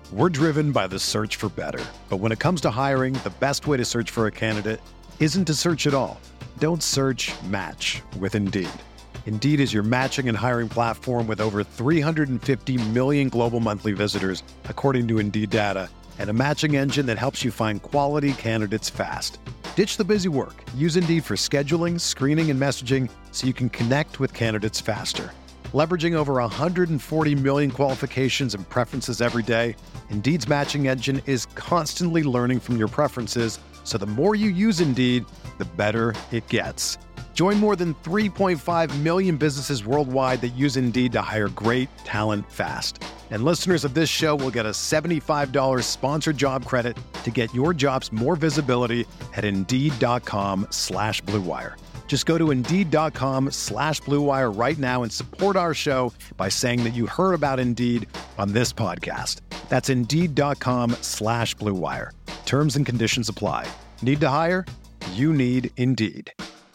We're driven by the search for better. But when it comes to hiring, the best way to search for a candidate isn't to search at all. Don't search, match with Indeed. Indeed is your matching and hiring platform with over 350 million global monthly visitors, according to Indeed data, and a matching engine that helps you find quality candidates fast. Ditch the busy work. Use Indeed for scheduling, screening, and messaging so you can connect with candidates faster. Leveraging over 140 million qualifications and preferences every day, Indeed's matching engine is constantly learning from your preferences, so the more you use Indeed, the better it gets. Join more than 3.5 million businesses worldwide that use Indeed to hire great talent fast. And listeners of this show will get a $75 sponsored job credit to get your jobs more visibility at Indeed.com/Blue Wire. Just go to Indeed.com/Blue Wire right now and support our show by saying that you heard about Indeed on this podcast. That's Indeed.com/Blue Wire. Terms and conditions apply. Need to hire? You need Indeed.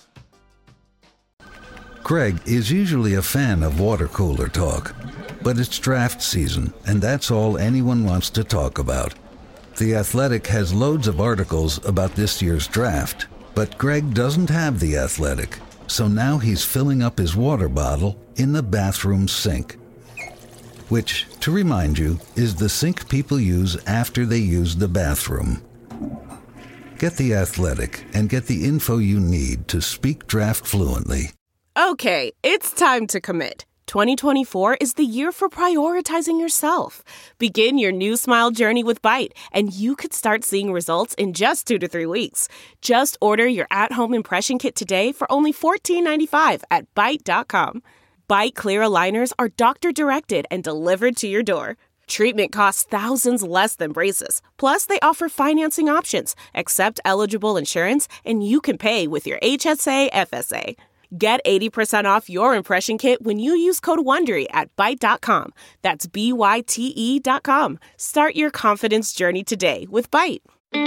Craig is usually a fan of water cooler talk, but it's draft season, and that's all anyone wants to talk about. The Athletic has loads of articles about this year's draft, but Greg doesn't have The Athletic, so now he's filling up his water bottle in the bathroom sink. Which, to remind you, is the sink people use after they use the bathroom. Get The Athletic and get the info you need to speak draft fluently. Okay, it's time to commit. 2024 is the year for prioritizing yourself. Begin your new smile journey with Byte, and you could start seeing results in just 2 to 3 weeks. Just order your at-home impression kit today for only $14.95 at Byte.com. Byte Clear aligners are doctor-directed and delivered to your door. Treatment costs thousands less than braces. Plus, they offer financing options, accept eligible insurance, and you can pay with your HSA FSA. Get 80% off your impression kit when you use code WONDERY at Byte.com. That's BYTE.com. Start your confidence journey today with Byte. 1,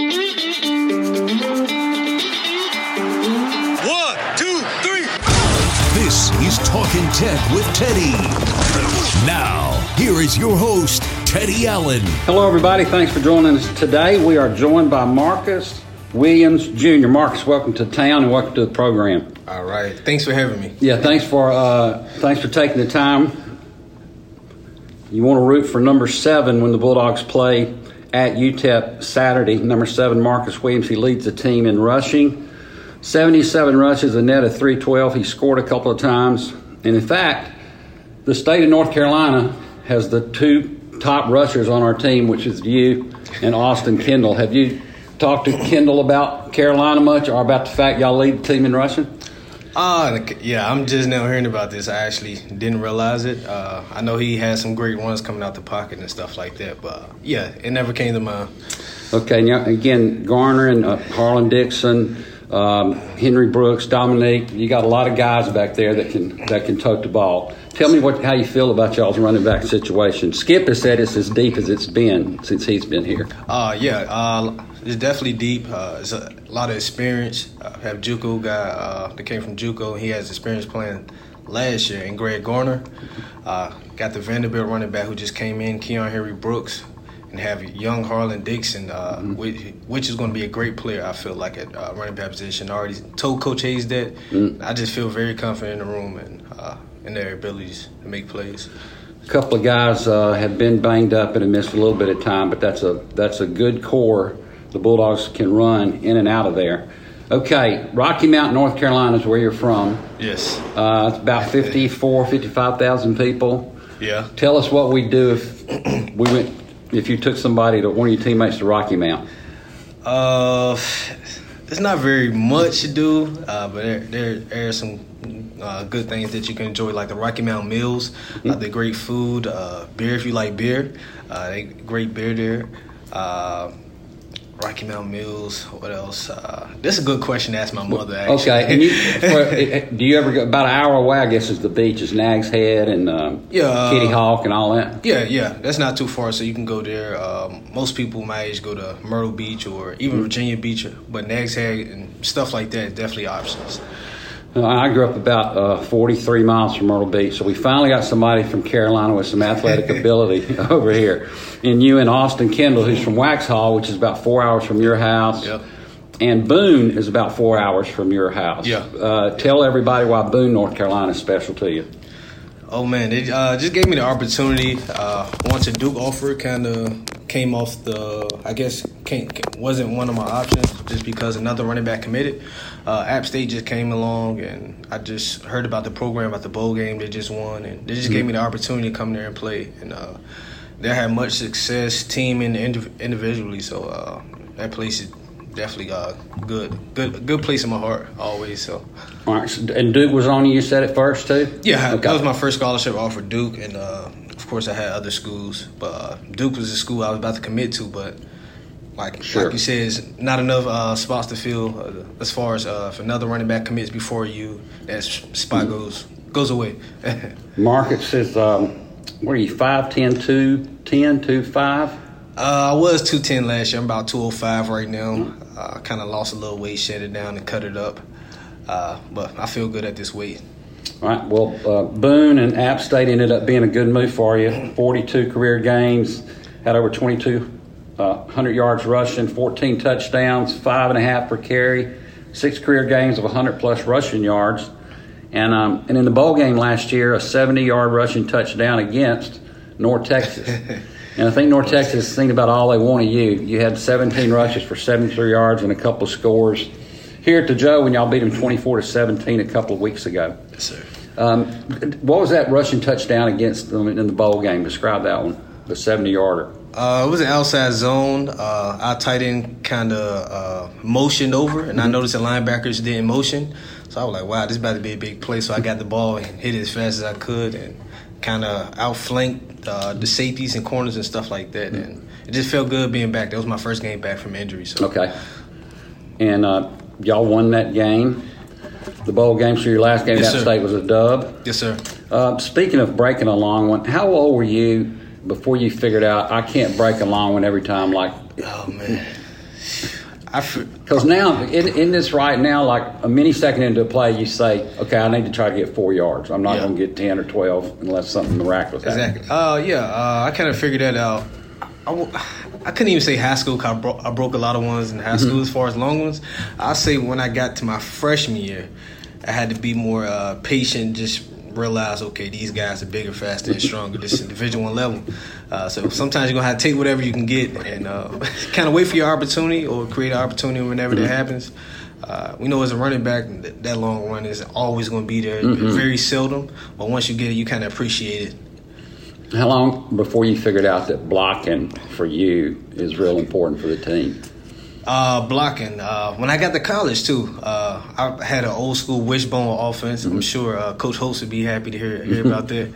2, 3. This is Talkin' Tech with Teddy. Now, here is your host, Teddy Allen. Hello, everybody. Thanks for joining us today. We are joined by Marcus Williams Jr. Marcus, welcome to town and welcome to the program. All right. Thanks for having me. Yeah, thanks for taking the time. You want to root for number 7 when the Bulldogs play at UTEP Saturday. Number 7, Marcus Williams. He leads the team in rushing. 77 rushes, a net of 312. He scored a couple of times. And in fact, the state of North Carolina has the 2 top rushers on our team, which is you and Austin Kendall. Have you talked to Kendall about Carolina much or about the fact y'all lead the team in rushing? Yeah, I'm just now hearing about this. I actually didn't realize it. I know he had some great ones coming out the pocket and stuff like that, but yeah, it never came to mind. Okay, now again, Garner and Harlan Dixon, Henry Brooks, Dominique, you got a lot of guys back there that can tote the ball. Tell me how you feel about y'all's running back situation. Skip has said it's as deep as it's been since he's been here. It's definitely deep. It's a lot of experience. Have JUCO guy that came from JUCO. He has experience playing last year. And Greg Garner. Got the Vanderbilt running back who just came in, Keon Henry Brooks. And have young Harlan Dixon, which is going to be a great player, I feel like, at running back position. I already told Coach Hayes that. I just feel very confident in the room and in their abilities to make plays. A couple of guys have been banged up and have missed a little bit of time, but that's a good core the Bulldogs can run in and out of there. Okay, Rocky Mount, North Carolina is where you're from. Yes. It's about 55,000 people. Yeah. Tell us what we'd do if you took somebody to one of your teammates to Rocky Mount. There's not very much to do, but there are some good things that you can enjoy, like the Rocky Mount Meals, the great food, beer if you like beer. They great beer there. Rocky Mount Meals. What else? That's a good question to ask my mother, actually. Okay. And do you ever go about an hour away, I guess, is the beach, is Nags Head and Kitty Hawk and all that? Yeah. That's not too far, so you can go there. Most people my age go to Myrtle Beach or even Virginia Beach, but Nags Head and stuff like that is definitely options. I grew up about 43 miles from Myrtle Beach, so we finally got somebody from Carolina with some athletic ability over here. And you and Austin Kendall, who's from Waxhaw, which is about 4 hours from your house. Yep. And Boone is about 4 hours from your house. Yeah. Tell everybody why Boone, North Carolina is special to you. Oh, man, it just gave me the opportunity. Once a Duke offer kind of came off wasn't one of my options just because another running back committed. App State just came along, and I just heard about the program, about the bowl game they just won, and they just gave me the opportunity to come there and play. And they had much success, team and individually, so that place is definitely good place in my heart always. So, all right. And Duke was on you said it first too? Yeah, okay. That was my first scholarship offer, Duke, and of course I had other schools, but Duke was the school I was about to commit to. But like you said, it's not enough spots to fill as far as if another running back commits before you, that spot goes away. Marcus is what are you, 5'10", 210, 2'5"? I was 210 last year. I'm about 205 right now. Kind of lost a little weight, shed it down, and cut it up. But I feel good at this weight. All right. Well, Boone and App State ended up being a good move for you. 42 career games, had over 2,200 yards rushing, 14 touchdowns, 5.5 per carry, 6 career games of 100-plus rushing yards. And in the bowl game last year, a 70-yard rushing touchdown against North Texas. And I think North Texas seen about all they want of you. You had 17 rushes for 73 yards and a couple of scores here at the Joe when y'all beat them 24-17 a couple of weeks ago. Yes, sir. What was that rushing touchdown against them in the bowl game? Describe that one, the 70-yarder. It was an outside zone. Our tight end kind of motioned over, and I noticed the linebackers didn't motion. So I was like, wow, this is about to be a big play. So I got the ball and hit it as fast as I could and kind of outflanked the safeties and corners and stuff like that. And it just felt good being back. That was my first game back from injury. So. Okay. And y'all won that game, the bowl game. So your last game at State was a dub. Yes, sir. Speaking of breaking a long one, how old were you before you figured out I can't break a long one every time? Like, oh man, because now in this right now, like a millisecond into a play, you say, okay, I need to try to get 4 yards. I'm not going to get 10 or 12 unless something miraculous happens. Exactly. I kind of figured that out. I couldn't even say high school because I broke a lot of ones in high school as far as long ones. I say when I got to my freshman year, I had to be more patient, just realize, okay, these guys are bigger, faster, and stronger. This is Division I level. So sometimes you're going to have to take whatever you can get and kind of wait for your opportunity or create an opportunity whenever that happens. We know as a running back, that long run is always going to be there, very seldom. But once you get it, you kind of appreciate it. How long before you figured out that blocking for you is real important for the team? Blocking. When I got to college, too, I had an old school wishbone offense. I'm sure Coach Holtz would be happy to hear about that.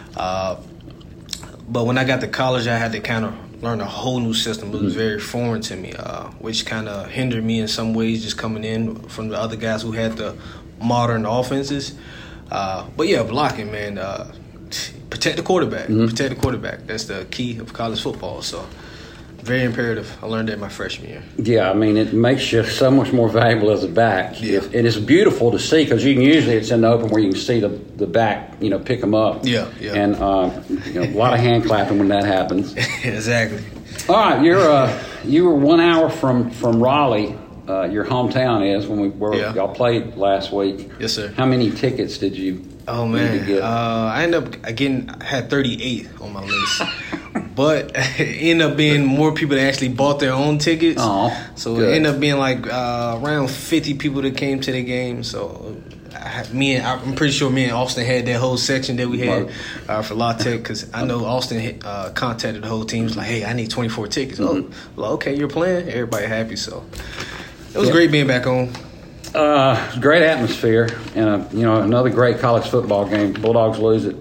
But when I got to college, I had to kind of learn a whole new system. It was very foreign to me, which kind of hindered me in some ways just coming in from the other guys who had the modern offenses. But, yeah, blocking, man. Protect the quarterback. Protect the quarterback. That's the key of college football. So, very imperative. I learned that my freshman year. Yeah, I mean, it makes you so much more valuable as a back. Yeah. It is beautiful to see because you can usually it's in the open where you can see the back, pick them up. Yeah. And a lot of hand clapping when that happens. Exactly. All right, you were 1 hour from Raleigh. Your hometown is when y'all played last week. Yes, sir. How many tickets did you? Oh man, I ended up had 38 on my list, but it ended up being more people that actually bought their own tickets. So good. It ended up being like around 50 people that came to the game. So I'm pretty sure me and Austin had that whole section that we had for La Tech because I know Austin contacted the whole team. Was like, hey, I need 24 tickets. Oh, well, okay, you're playing. Everybody happy. So it was great being back home. Great atmosphere and another great college football game. Bulldogs lose at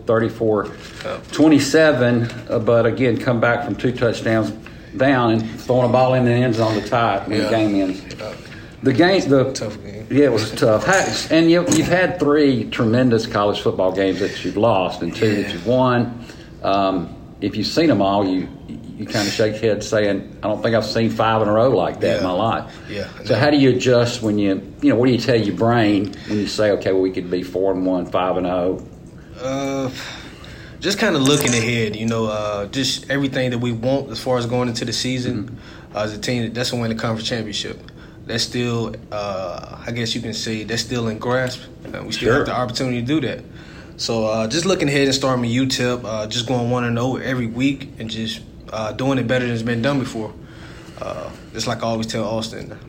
34-27, but again come back from 2 touchdowns down and throwing a ball in the end zone to tie it when the game ends. Tough game. Yeah, it was tough. And you've had 3 tremendous college football games that you've lost and 2 that you've won. If you've seen them all, you kind of shake your head saying, I don't think I've seen 5 in a row like that in my life. Yeah. So how do you adjust when what do you tell your brain when you say, okay, well, we could be 4-1, 5-0? Just kind of looking ahead, just everything that we want as far as going into the season as a team. That's to win the conference championship. That's still, I guess you can say, that's still in grasp. We still have the opportunity to do that. So just looking ahead and starting with UTEP, just going 1-0 every week and just doing it better than it's been done before. Just like I always tell Austin,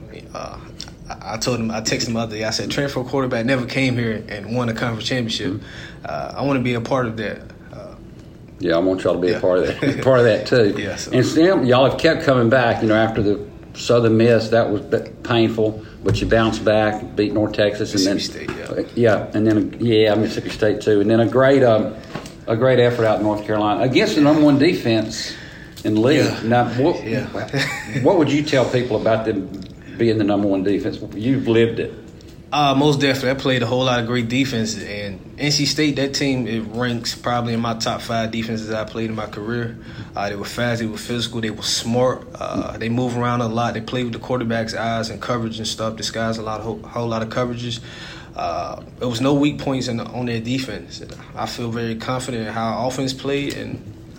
I told him, I texted him the other day, I said, transfer quarterback never came here and won a conference championship. I want to be a part of that. Yeah, I want y'all to be a part of that. Part of that too. Yeah, so. And still, y'all have kept coming back. After the Southern Miss, that was painful, but you bounced back, beat North Texas, and Mississippi State, and then Mississippi State too, and then a great effort out in North Carolina against the number 1 defense in the league. Yeah. Now, what would you tell people about them being the number 1 defense? You've lived it. Most definitely. I played a whole lot of great defenses, and NC State, that team, it ranks probably in my top 5 defenses I played in my career. They were fast, they were physical, they were smart. They move around a lot. They play with the quarterback's eyes and coverage and stuff, disguise a whole lot of coverages. There was no weak points on their defense. I feel very confident in how our offense played, and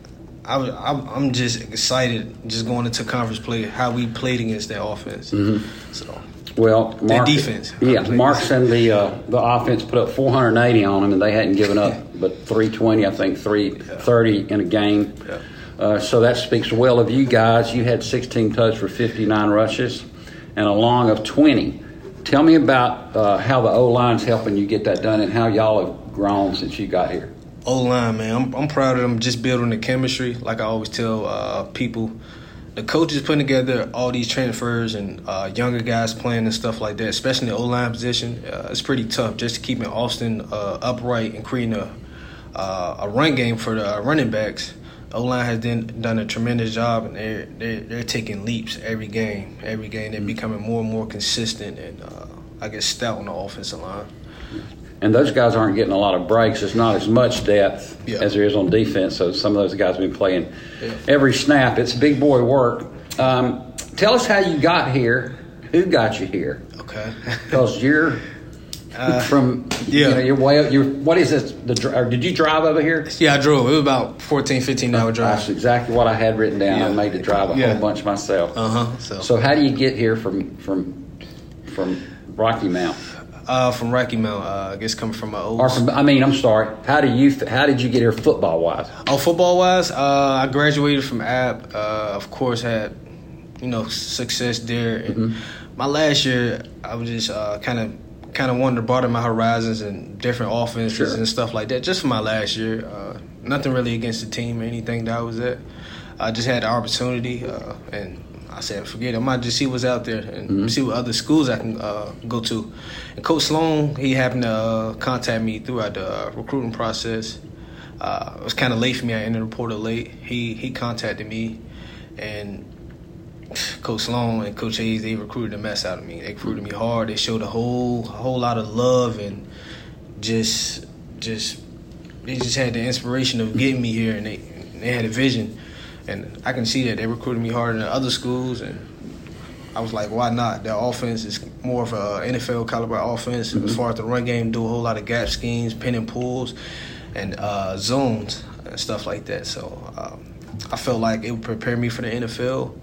I'm just excited just going into conference play, how we played against their offense. So. Well, defense. Marks and the offense put up 480 on them, and they hadn't given up but 320, I think 330 in a game. Yeah. So that speaks well of you guys. You had 16 touches for 59 rushes and a long of 20. Tell me about how the O-line's helping you get that done and how y'all have grown since you got here. O-line, man, I'm proud of them just building the chemistry. Like I always tell people, the coaches putting together all these transfers and younger guys playing and stuff like that, especially in the O-line position, it's pretty tough just keeping Austin upright and creating a run game for the running backs. O-line has done a tremendous job, and they're taking leaps every game. Every game they're becoming more and more consistent and, I guess, stout on the offensive line. And those guys aren't getting a lot of breaks. There's not as much depth as there is on defense. So some of those guys have been playing every snap. It's big boy work. Tell us how you got here. Who got you here? Okay. Because you're from, you're way up. What is this? Did you drive over here? Yeah, I drove. It was about 14, 15-hour drive. That's exactly what I had written down. I made to drive a whole bunch myself. So how do you get here from Rocky Mount? From Rocky Mount, I guess coming from my old. I'm sorry. How did you get here football wise? Oh, football wise, I graduated from App. Of course, had success there. And my last year, I was just kind of wanted to broaden my horizons and different offenses and stuff like that. Just for my last year, nothing really against the team or anything that I was at. I just had the opportunity, and I said, forget it. I might just see what's out there and see what other schools I can go to. And Coach Sloan, he happened to contact me throughout the recruiting process. It was kind of late for me. I entered the portal late. He contacted me, and Coach Sloan and Coach Hayes, they recruited the mess out of me. They recruited me hard. They showed a whole lot of love and just they just had the inspiration of getting me here, and they had a vision. And I can see that they recruited me harder than other schools, and I was like, why not? Their offense is more of an NFL caliber offense. As far as the run game, do a whole lot of gap schemes, pin and pulls, and zones and stuff like that. So I felt like it would prepare me for the NFL.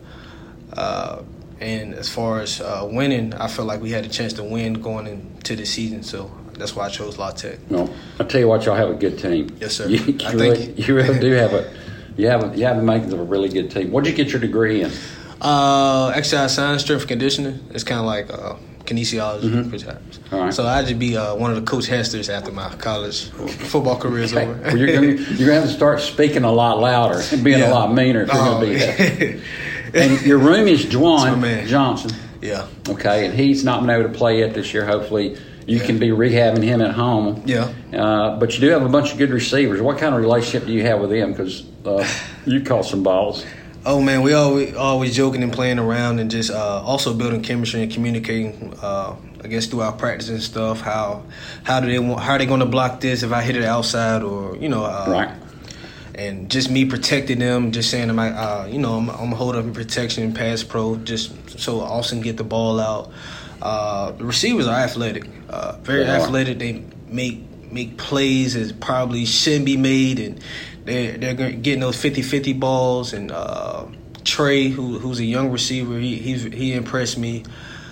And as far as winning, I felt like we had a chance to win going into the season. So that's why I chose La Tech. No, I tell you what, y'all have a good team. Yes, sir. You really do have a. You have the makings of a really good team. What did you get your degree in? Exercise science, strength and conditioning. It's kind of like kinesiology, perhaps. All right. So I just be one of the Coach Hesters after my college football career is over. Well, you're going to have to start speaking a lot louder and being a lot meaner if you're going to be that. And your room is Juwan Johnson. Yeah. Okay, and he's not been able to play yet this year. Hopefully you can be rehabbing him at home. Yeah. But you do have a bunch of good receivers. What kind of relationship do you have with them? Because you caught some balls. Oh, man, we always joking and playing around and just also building chemistry and communicating, I guess, through our practice and stuff. How are they going to block this if I hit it outside or, right. And just me protecting them, just saying I'm gonna hold up in protection, pass pro, just so Austin get the ball out. The receivers are athletic, very athletic. They make plays that probably shouldn't be made, and they're getting those 50-50 balls. And Trey, who's a young receiver, he impressed me.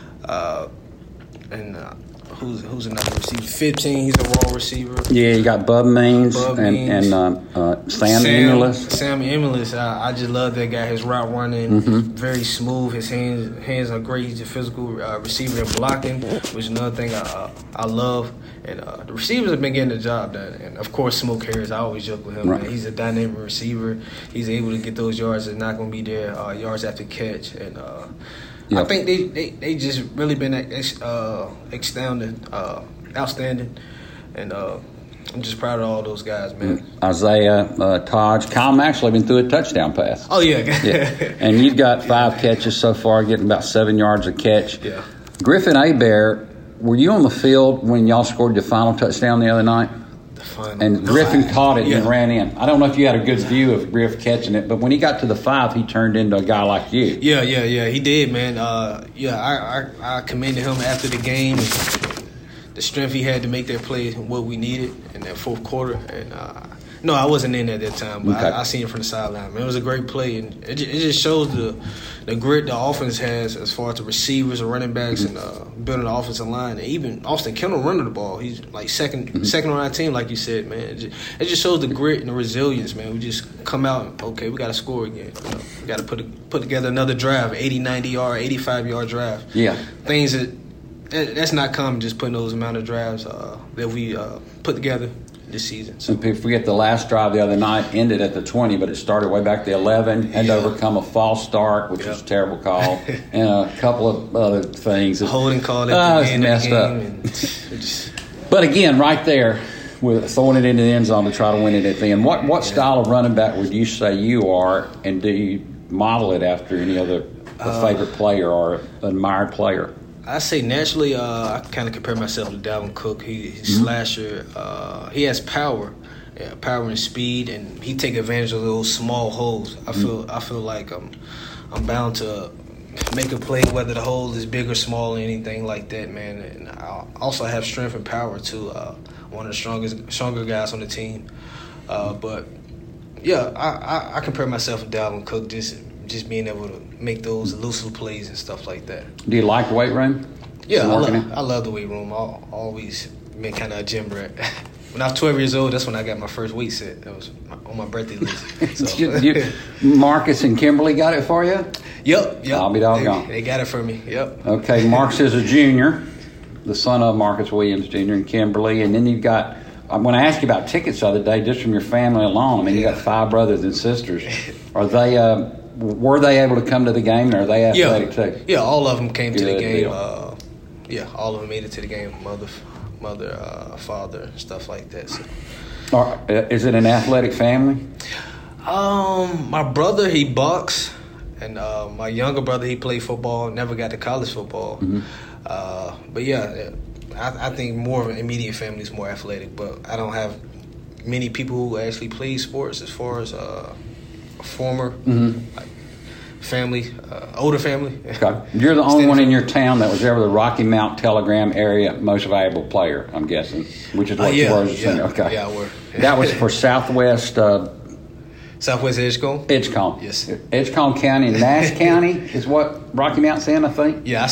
Who's another receiver? 15. He's a raw receiver. Yeah, you got Bub Means and Sam Emulus. Sam Emulus. I just love that guy. His route running, very smooth. His hands are great. He's a physical receiver and blocking, which is another thing I love. And the receivers have been getting the job done. And of course, Smoke Harris. I always joke with him. Right. Man. He's a dynamic receiver. He's able to get those yards that's not going to be there. Yards after catch and. Yep. I think they just really been outstanding, and I'm just proud of all those guys, man. Isaiah, Taj, Kyle Maxwell been through a touchdown pass. Oh yeah, And you've got 5 catches so far, getting about 7 yards a catch. Yeah. Griffin Hebert, were you on the field when y'all scored your final touchdown the other night? And Griffin caught it and ran in. I don't know if you had a good view of Griff catching it, but when he got to the 5, he turned into a guy like you. Yeah, he did, man. I commended him after the game and the strength he had to make that play, what we needed in that fourth quarter. And no, I wasn't in at that time, but I seen it from the sideline. Man, it was a great play, and it just shows the grit the offense has as far as the receivers, the running backs, and building the offensive line. And even Austin Kendall running the ball, he's like second on our team, like you said, man. It just shows the grit and the resilience, man. We just come out and, okay, we got to score again. We got to put together another drive, 80, 90-yard, 85-yard drive. Yeah. Things that's not common, just putting those amount of drives that we put together this season. So people forget the last drive the other night ended at the 20, but it started way back to 11. Had to overcome a false start, which was a terrible call, and a couple of other things. A holding call at the end of the game. But again, right there, with throwing it into the end zone to try to win it at the end. What style of running back would you say you are, and do you model it after any other favorite player or admired player? I say naturally, I kind of compare myself to Dalvin Cook. He's slasher. He has power, power and speed, and he take advantage of those small holes. I feel like I'm bound to make a play, whether the hole is big or small or anything like that, man. And I also have strength and power too. One of the stronger guys on the team. But yeah, I compare myself to Dalvin Cook. Just being able to make those elusive plays and stuff like that. Do you like the weight room? Yeah, I love the weight room. I've always been kind of a gym rat. When I was 12 years old, that's when I got my first weight set. That was on my birthday list. So. Marcus and Kimberly got it for you? Yep. I'll be doggone. They got it for me, yep. Okay, Marcus is a junior, the son of Marcus Williams Jr. and Kimberly. And then you've got, when I asked you about tickets the other day, just from your family alone, I mean, you got 5 brothers and sisters. Are they... were they able to come to the game, or are they athletic too? Yeah, all of them came to the game. All of them made it to the game. Mother, father, stuff like that. So. Is it an athletic family? My brother, he boxed, and my younger brother, he played football. Never got to college football. But yeah, I think more of an immediate family is more athletic. But I don't have many people who actually play sports as far as former family, older family. Okay. You're the only one in your town that was ever the Rocky Mount Telegram area most valuable player, I'm guessing, which is what you were saying. Okay. Yeah, I were. That was for Southwest Edgecombe? Edgecombe. Yes. Edgecombe County, Nash County is what Rocky Mount's in, I think? Yeah,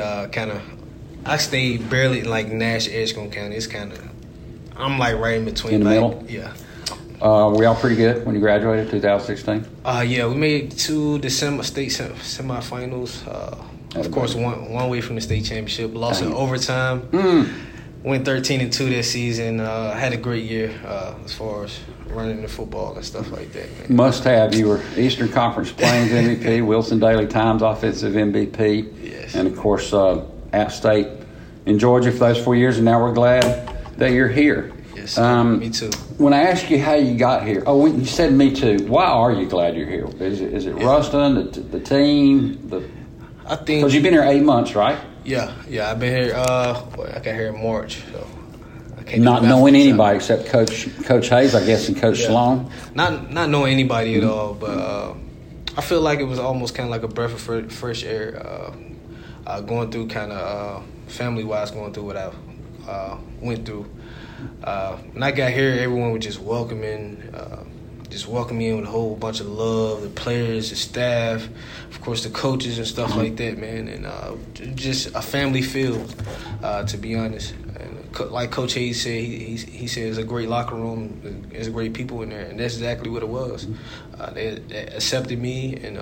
I stay barely in like Nash, Edgecombe County. It's I'm like right in between. In the middle? Yeah. Were y'all pretty good when you graduated, 2016? Yeah, we made it to the state semifinals. Of course, one away from the state championship. Lost in overtime. Went 13-2 that season. Had a great year as far as running the football and stuff like that. Man. Must have. You were Eastern Conference Plains MVP, Wilson Daily Times Offensive MVP. Yes. And, of course, App State in Georgia for those 4 years, and now we're glad that you're here. Yes, me too. When I asked you how you got here, when you said me too, why are you glad you're here? Is it Ruston, the team? I think because you've been here 8 months, right? Yeah, I've been here. I got here in March, so I Not knowing anybody except Coach Hayes, I guess, and Coach Sloan. Not knowing anybody at all, but I feel like it was almost kind of like a breath of fresh air. Going through kind of family-wise, going through what I went through. When I got here, everyone was just welcoming me in with a whole bunch of love. The players, the staff, of course, the coaches and stuff like that, man. And just a family feel, to be honest. And like Coach Hayes said, he said it's a great locker room. There's great people in there, and that's exactly what it was. They accepted me, and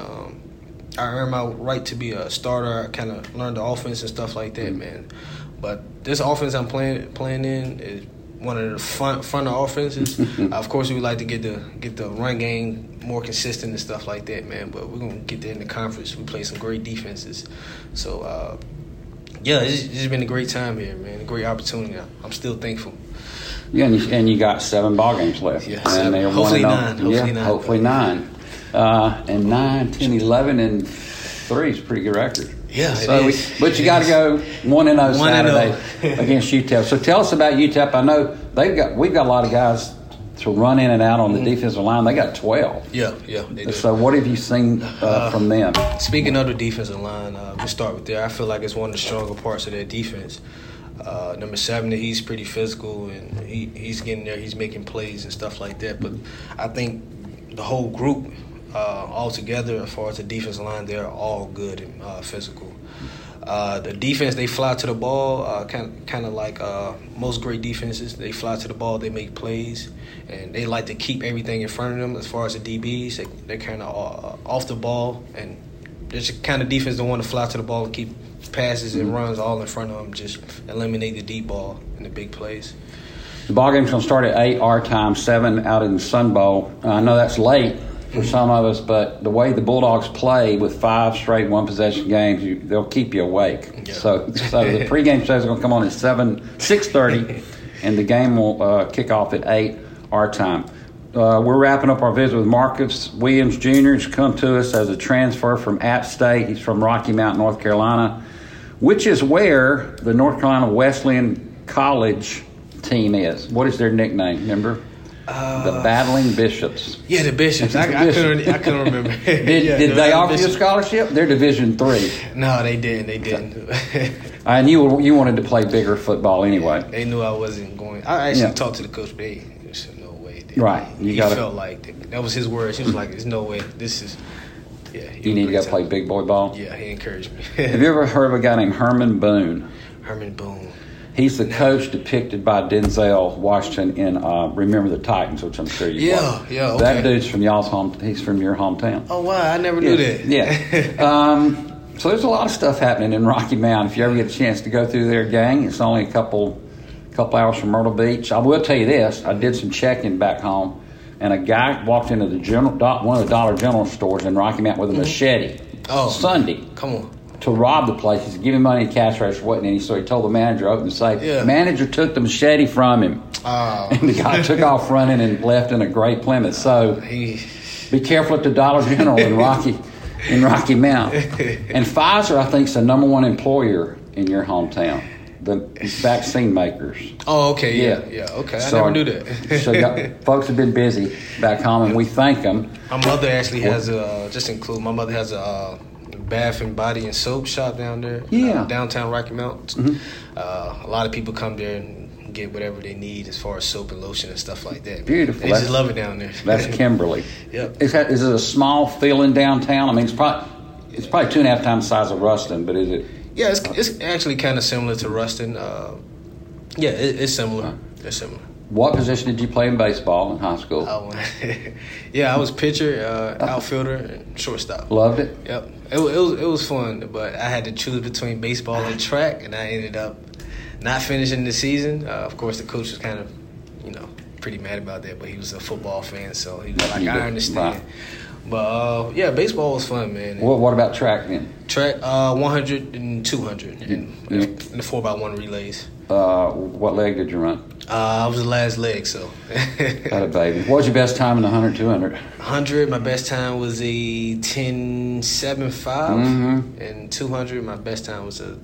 I earned my right to be a starter. I kind of learned the offense and stuff like that, man. But this offense I'm playing in is one of the front offenses. Of course, we would like to get the run game more consistent and stuff like that, man. But we're gonna get there in the conference. We play some great defenses, so it's just been a great time here, man. A great opportunity. I'm still thankful. Yeah, and you got 7 ball games left. Yeah, and they're hopefully 9. Hopefully 9. And 9, 10, 11, and 3 is a pretty good record. Yeah, but you got to go 1-0 Saturday against UTEP. So tell us about UTEP. I know we've got a lot of guys to run in and out on the defensive line. They got 12. Yeah, they do. So what have you seen from them? Speaking of the defensive line, we'll start with there. I feel like it's one of the stronger parts of their defense. Number 7, he's pretty physical, and he's getting there. He's making plays and stuff like that. But I think the whole group, all together, as far as the defensive line, they're all good and physical. The defense, they fly to the ball, kind of like most great defenses. They fly to the ball, they make plays, and they like to keep everything in front of them. As far as the DBs, they're kind of off the ball, and they're the kind of defense that want to fly to the ball and keep passes and runs all in front of them, just eliminate the deep ball and the big plays. The ball game's going to start at 8 our time, 7 out in the Sun Bowl. I know that's late for some of us, but the way the Bulldogs play with 5 straight one-possession games, they'll keep you awake. Yeah. So the pregame show is going to come on at 6:30, and the game will kick off at 8 our time. We're wrapping up our visit with Marcus Williams Jr. He's come to us as a transfer from App State. He's from Rocky Mount, North Carolina, which is where the North Carolina Wesleyan College team is. What is their nickname, remember? The Battling Bishops. Yeah, the Bishops. I couldn't remember. Did they offer you a scholarship? They're Division III. No, they didn't. And you wanted to play bigger football anyway. They knew I wasn't going. I actually talked to the coach, but they said no way. Right. He felt like that was his words. He was like, "There's no way. This is." Yeah. You need to go play big boy ball. Yeah, he encouraged me. Have you ever heard of a guy named Herman Boone? Herman Boone. He's the coach depicted by Denzel Washington in Remember the Titans, which I'm sure you watched. Yeah, okay. That dude's from y'all's home. He's from your hometown. Oh, wow. I never knew that. Yeah. So there's a lot of stuff happening in Rocky Mount. If you ever get a chance to go through there, gang, it's only a couple hours from Myrtle Beach. I will tell you this. I did some checking back home, and a guy walked into one of the Dollar General stores in Rocky Mount with a machete Sunday. Come on. To rob the place. He's giving money to cash register, wasn't he? So he told the manager open the safe. The manager took the machete from him. And the guy took off running and left in a gray Plymouth. So be careful at the Dollar General in Rocky Mount. And Pfizer, I think, is the number 1 employer in your hometown. The vaccine makers. Oh, okay, yeah. Okay, I never knew that. So folks have been busy back home, and we thank them. My mother actually has my mother has a bath and body and soap shop down there. Downtown Rocky Mount. A lot of people come there and get whatever they need as far as soap and lotion and stuff like that. Beautiful. They just love it down there. That's Kimberly. Yep. Is it a small feeling downtown? I mean, it's probably 2.5 times the size of Ruston, but is it? Yeah, it's actually kind of similar to Ruston. It's similar. It's similar. What position did you play in baseball in high school? I was pitcher, outfielder, and shortstop. Loved it? Yep. It was fun, but I had to choose between baseball and track, and I ended up not finishing the season. Of course, the coach was kind of, pretty mad about that, but he was a football fan, so he was like, I understand. Right. But, baseball was fun, man. What about track then? Track 100 and 200 in the 4x1 relays. What leg did you run? I was the last leg, so. Got a baby. What was your best time in the 100, 200? 100, my best time was a 10.75. And 200, my best time was a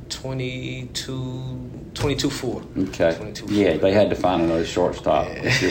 22.4. Okay. 22.4. Yeah, they had to find another shortstop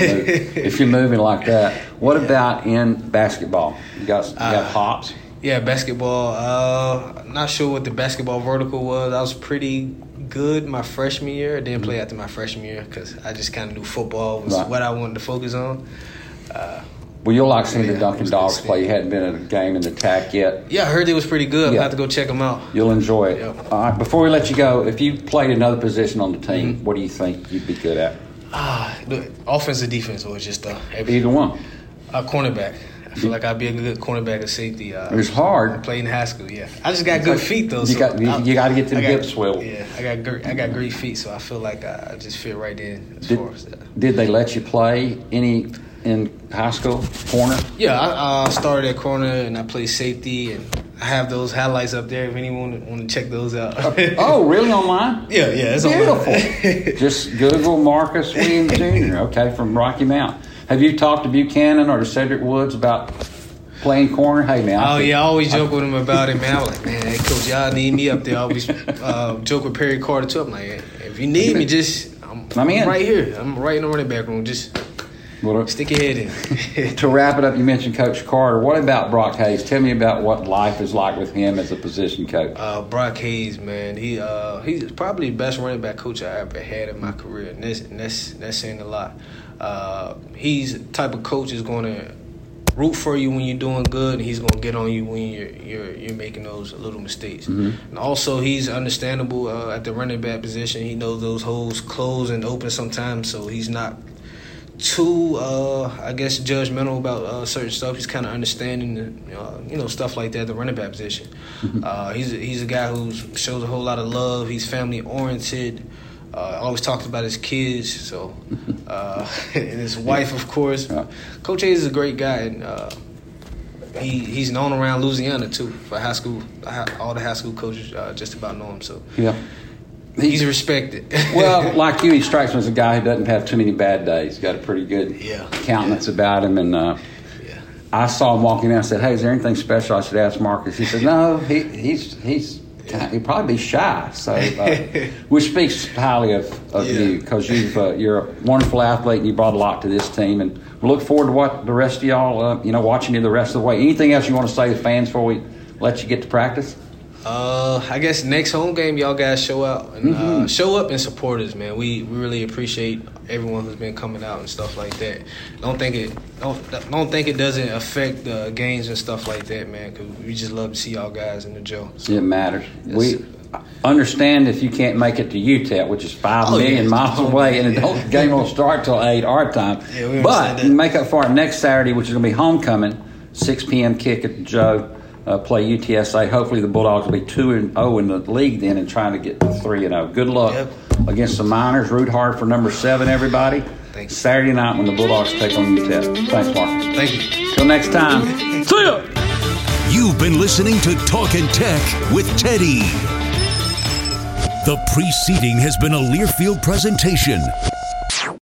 if you're moving like that. What about in basketball? You got hops? Yeah, basketball. I'm not sure what the basketball vertical was. I was pretty good my freshman year. I didn't play after my freshman year because I just kind of knew football was what I wanted to focus on. Well, you'll like seeing the Duncan Dogs play. You hadn't been in a game in the TAC yet. Yeah, I heard it was pretty good. I'll have to go check them out. You'll enjoy it. Yep. All right, before we let you go, if you played another position on the team, what do you think you'd be good at? Offense or defense, or just either one. Cornerback. I feel like I'd be a good cornerback or safety. It's hard. I played in high school, yeah. I just got good feet, though. You got to get to the hip swivel. Yeah, I got great feet, so I feel like I just fit right in as far as that. Did they let you play any in high school, corner? Yeah, I started at corner, and I played safety, and I have those highlights up there if anyone want to check those out. Oh, really? Online? Yeah, it's beautiful. Online. Just Google Marcus Williams Jr., okay, from Rocky Mount. Have you talked to Buchanan or to Cedric Woods about playing corner? Hey, man. I always joke with him about it, man. I was like, man, hey, coach, y'all need me up there. I always joke with Perry Carter, too. I'm like, hey, if you need me, I'm right here. I'm right in the running back room. Just stick your head in. To wrap it up, you mentioned Coach Carter. What about Brock Hayes? Tell me about what life is like with him as a position coach. Brock Hayes, man, he's probably the best running back coach I ever had in my career, and that's saying a lot. He's the type of coach is going to root for you when you're doing good, and he's going to get on you when you're making those little mistakes. And also, he's understandable at the running back position. He knows those holes close and open sometimes, so he's not too, judgmental about certain stuff. He's kind of understanding, stuff like that at the running back position. He's a guy who shows a whole lot of love. He's family oriented. Always talks about his kids, and his wife, of course. Coach Hayes is a great guy, and he's known around Louisiana too for high school. All the high school coaches just about know him. So he's respected. Well, like you, he strikes me as a guy who doesn't have too many bad days. He's got a pretty good countenance about him, and I saw him walking in. I said, "Hey, is there anything special I should ask Marcus?" He said, "No, he'd probably be shy." So, which speaks highly of you, because you're a wonderful athlete and you brought a lot to this team. And we look forward to what the rest of y'all, watching you the rest of the way. Anything else you want to say to fans before we let you get to practice? I guess next home game, y'all guys show out and show up and support us, man. We really appreciate everyone who's been coming out and stuff like that. Don't think it doesn't affect the games and stuff like that, man. Because we just love to see y'all guys in the Joe. So, it matters. We understand if you can't make it to UTEP, which is 5 million miles away, and the game won't start till 8 our time. Yeah, but you make up for it next Saturday, which is going to be homecoming, 6 p.m. kick at the Joe. Play UTSA. Hopefully the Bulldogs will be 2-0 in the league then, and trying to get to 3-0. Good luck against the Miners. Root hard for number 7, everybody. Thanks. Saturday night when the Bulldogs take on UTEP. Thanks, Mark. Thank you. Till next time. See ya. You've been listening to Talkin' Tech with Teddy. The preceding has been a Learfield presentation.